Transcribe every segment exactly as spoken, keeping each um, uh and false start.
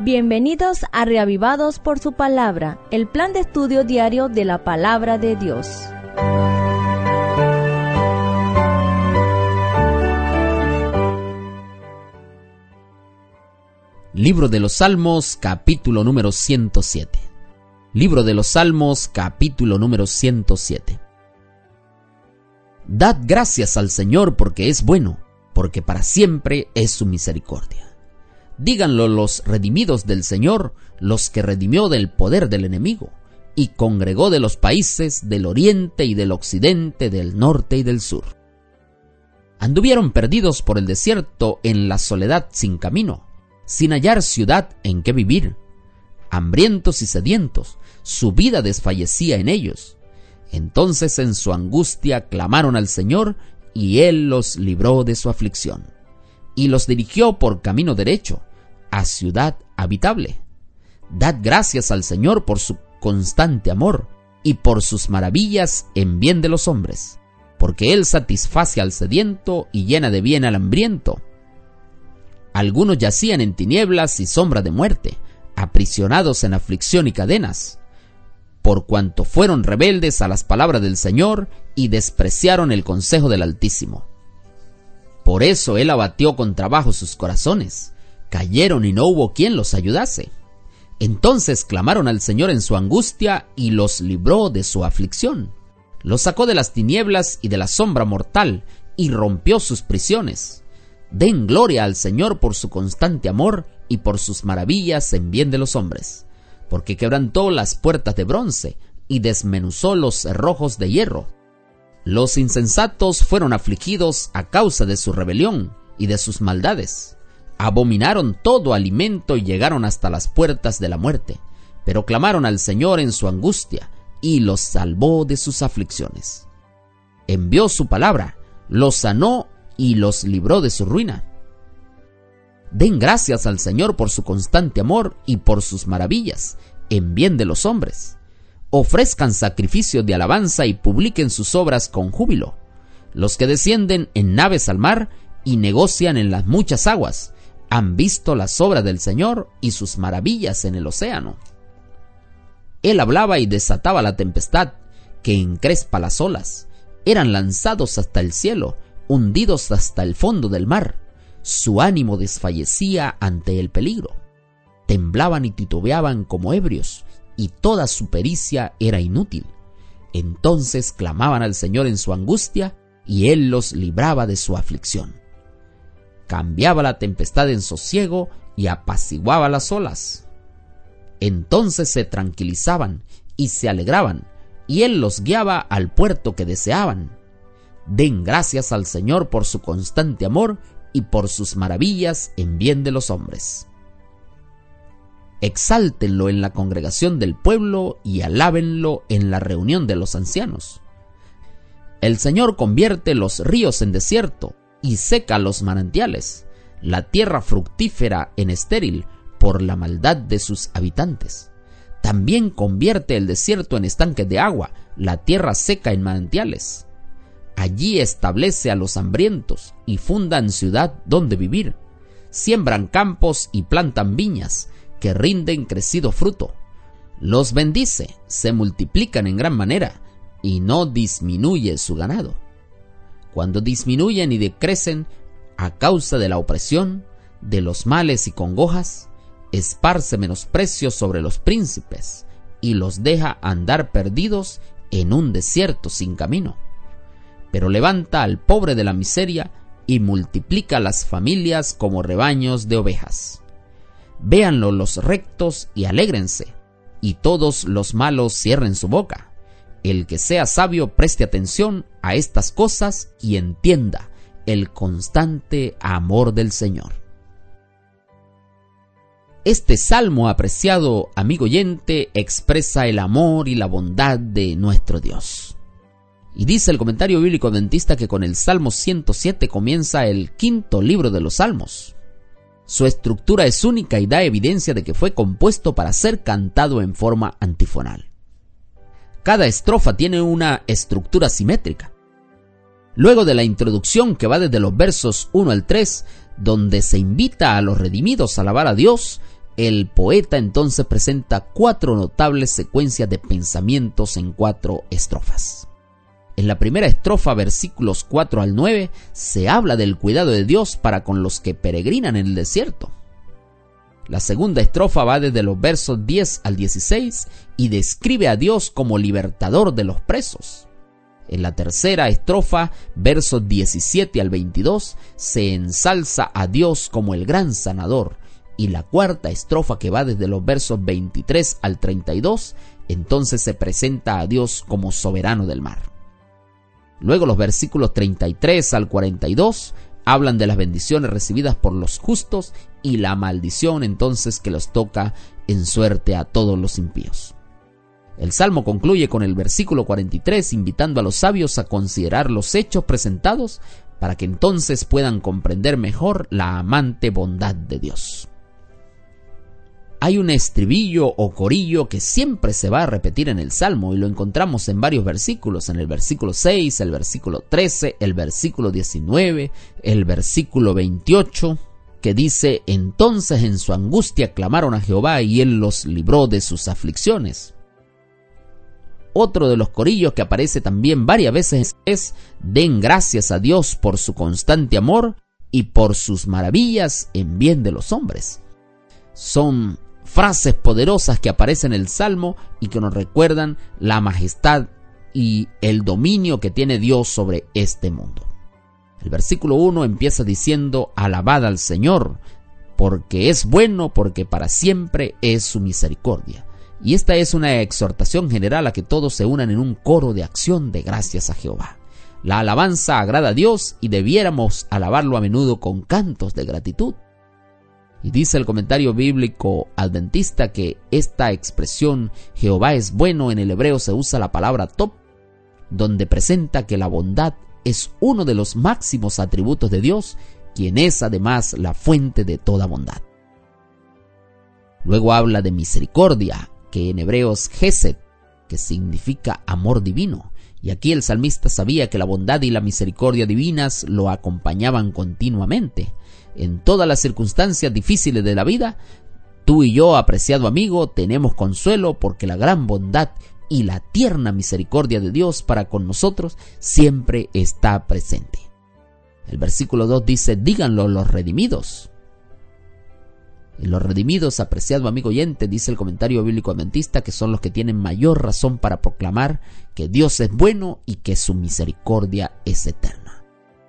Bienvenidos a Reavivados por su Palabra, el plan de estudio diario de la Palabra de Dios. Libro de los Salmos, capítulo número ciento siete. Libro de los Salmos, capítulo número ciento siete. Dad gracias al Señor porque es bueno, porque para siempre es su misericordia. Díganlo los redimidos del Señor, los que redimió del poder del enemigo, y congregó de los países del oriente y del occidente, del norte y del sur. Anduvieron perdidos por el desierto en la soledad sin camino, sin hallar ciudad en que vivir. Hambrientos y sedientos, su vida desfallecía en ellos. Entonces en su angustia clamaron al Señor, y Él los libró de su aflicción, y los dirigió por camino derecho, a ciudad habitable. Dad gracias al Señor por su constante amor, y por sus maravillas en bien de los hombres, porque Él satisface al sediento y llena de bien al hambriento. Algunos yacían en tinieblas y sombra de muerte, aprisionados en aflicción y cadenas, por cuanto fueron rebeldes a las palabras del Señor y despreciaron el consejo del Altísimo. Por eso Él abatió con trabajo sus corazones, cayeron y no hubo quien los ayudase. Entonces clamaron al Señor en su angustia y los libró de su aflicción. Los sacó de las tinieblas y de la sombra mortal y rompió sus prisiones. Den gloria al Señor por su constante amor y por sus maravillas en bien de los hombres, porque quebrantó las puertas de bronce y desmenuzó los cerrojos de hierro. Los insensatos fueron afligidos a causa de su rebelión y de sus maldades. Abominaron todo alimento y llegaron hasta las puertas de la muerte, pero clamaron al Señor en su angustia y los salvó de sus aflicciones. Envió su palabra, los sanó y los libró de su ruina. Den gracias al Señor por su constante amor y por sus maravillas en bien de los hombres. Ofrezcan sacrificios de alabanza y publiquen sus obras con júbilo. Los que descienden en naves al mar y negocian en las muchas aguas, han visto las obras del Señor y sus maravillas en el océano. Él hablaba y desataba la tempestad, que encrespa las olas. Eran lanzados hasta el cielo, hundidos hasta el fondo del mar. Su ánimo desfallecía ante el peligro. Temblaban y titubeaban como ebrios, y toda su pericia era inútil. Entonces clamaban al Señor en su angustia, y Él los libraba de su aflicción. Cambiaba la tempestad en sosiego y apaciguaba las olas. Entonces se tranquilizaban y se alegraban, y Él los guiaba al puerto que deseaban. Den gracias al Señor por su constante amor y por sus maravillas en bien de los hombres. Exáltenlo en la congregación del pueblo y alábenlo en la reunión de los ancianos. El Señor convierte los ríos en desierto y seca los manantiales, la tierra fructífera en estéril por la maldad de sus habitantes. También convierte el desierto en estanques de agua, la tierra seca en manantiales. Allí establece a los hambrientos y fundan ciudad donde vivir. Siembran campos y plantan viñas que rinden crecido fruto. Los bendice, se multiplican en gran manera y no disminuye su ganado. Cuando disminuyen y decrecen a causa de la opresión, de los males y congojas, esparce menosprecio sobre los príncipes y los deja andar perdidos en un desierto sin camino. Pero levanta al pobre de la miseria y multiplica las familias como rebaños de ovejas. Véanlo los rectos y alégrense, y todos los malos cierren su boca. El que sea sabio preste atención a estas cosas y entienda el constante amor del Señor. Este salmo, apreciado amigo oyente, expresa el amor y la bondad de nuestro Dios. Y dice el comentario bíblico adventista que con el Salmo ciento siete comienza el quinto libro de los Salmos. Su estructura es única y da evidencia de que fue compuesto para ser cantado en forma antifonal. Cada estrofa tiene una estructura simétrica. Luego de la introducción que va desde los versos uno al tres, donde se invita a los redimidos a alabar a Dios, el poeta entonces presenta cuatro notables secuencias de pensamientos en cuatro estrofas. En la primera estrofa, versículos cuatro al nueve, se habla del cuidado de Dios para con los que peregrinan en el desierto. La segunda estrofa va desde los versos diez al dieciséis y describe a Dios como libertador de los presos. En la tercera estrofa, versos diecisiete al veintidós, se ensalza a Dios como el gran sanador. Y la cuarta estrofa, que va desde los versos veintitrés al treinta y dos, entonces se presenta a Dios como soberano del mar. Luego los versículos treinta y tres al cuarenta y dos hablan de las bendiciones recibidas por los justos y la maldición entonces que los toca en suerte a todos los impíos. El Salmo concluye con el versículo cuarenta y tres invitando a los sabios a considerar los hechos presentados para que entonces puedan comprender mejor la amante bondad de Dios. Hay un estribillo o corillo que siempre se va a repetir en el Salmo y lo encontramos en varios versículos, en el versículo seis, el versículo trece, el versículo diecinueve, el versículo veintiocho, que dice: entonces en su angustia clamaron a Jehová y él los libró de sus aflicciones. Otro de los corillos que aparece también varias veces es: den gracias a Dios por su constante amor y por sus maravillas en bien de los hombres. Son frases poderosas que aparecen en el Salmo y que nos recuerdan la majestad y el dominio que tiene Dios sobre este mundo. El versículo uno empieza diciendo: alabad al Señor, porque es bueno, porque para siempre es su misericordia. Y esta es una exhortación general a que todos se unan en un coro de acción de gracias a Jehová. La alabanza agrada a Dios y debiéramos alabarlo a menudo con cantos de gratitud. Y dice el comentario bíblico adventista que esta expresión Jehová es bueno, en el hebreo se usa la palabra top, donde presenta que la bondad es uno de los máximos atributos de Dios, quien es además la fuente de toda bondad. Luego habla de misericordia, que en hebreo es Gesed, que significa amor divino. Y aquí el salmista sabía que la bondad y la misericordia divinas lo acompañaban continuamente. En todas las circunstancias difíciles de la vida, tú y yo, apreciado amigo, tenemos consuelo porque la gran bondad y la tierna misericordia de Dios para con nosotros siempre está presente. El versículo dos dice: díganlo los redimidos. Y los redimidos, apreciado amigo oyente, dice el comentario bíblico adventista, que son los que tienen mayor razón para proclamar que Dios es bueno y que su misericordia es eterna.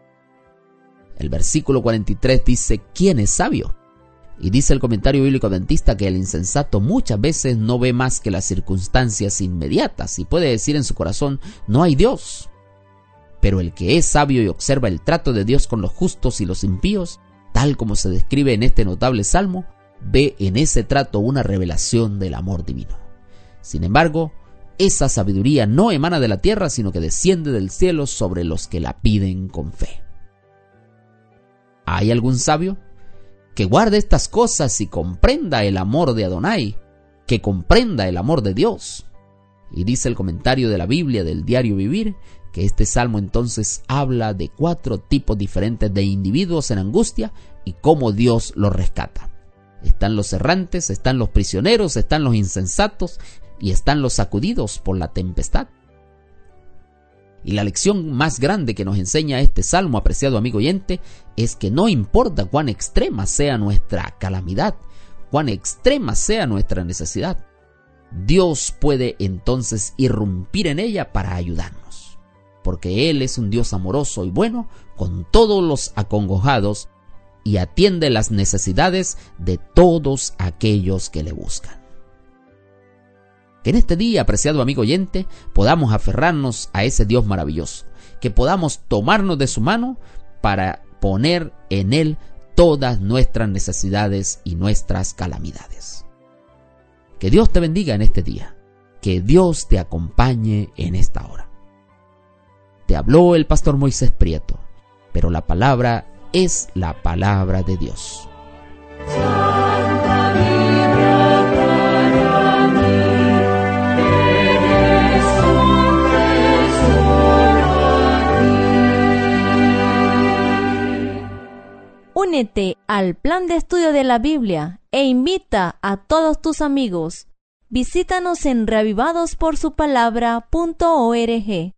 El versículo cuarenta y tres dice: ¿quién es sabio? Y dice el comentario bíblico adventista que el insensato muchas veces no ve más que las circunstancias inmediatas y puede decir en su corazón: no hay Dios. Pero el que es sabio y observa el trato de Dios con los justos y los impíos, tal como se describe en este notable salmo, ve en ese trato una revelación del amor divino. Sin embargo, esa sabiduría no emana de la tierra, sino que desciende del cielo sobre los que la piden con fe. ¿Hay algún sabio que guarde estas cosas y comprenda el amor de Adonai, que comprenda el amor de Dios? Y dice el comentario de la Biblia del Diario Vivir que este salmo entonces habla de cuatro tipos diferentes de individuos en angustia y cómo Dios los rescata. Están los errantes, están los prisioneros, están los insensatos y están los sacudidos por la tempestad. Y la lección más grande que nos enseña este salmo, apreciado amigo oyente, es que no importa cuán extrema sea nuestra calamidad, cuán extrema sea nuestra necesidad, Dios puede entonces irrumpir en ella para ayudarnos, porque Él es un Dios amoroso y bueno con todos los acongojados y atiende las necesidades de todos aquellos que le buscan. Que en este día, apreciado amigo oyente, podamos aferrarnos a ese Dios maravilloso, que podamos tomarnos de su mano para poner en Él todas nuestras necesidades y nuestras calamidades. Que Dios te bendiga en este día, que Dios te acompañe en esta hora. Te habló el pastor Moisés Prieto, pero la palabra es la palabra de Dios. Únete al plan de estudio de la Biblia e invita a todos tus amigos. Visítanos en reavivados por su palabra punto org.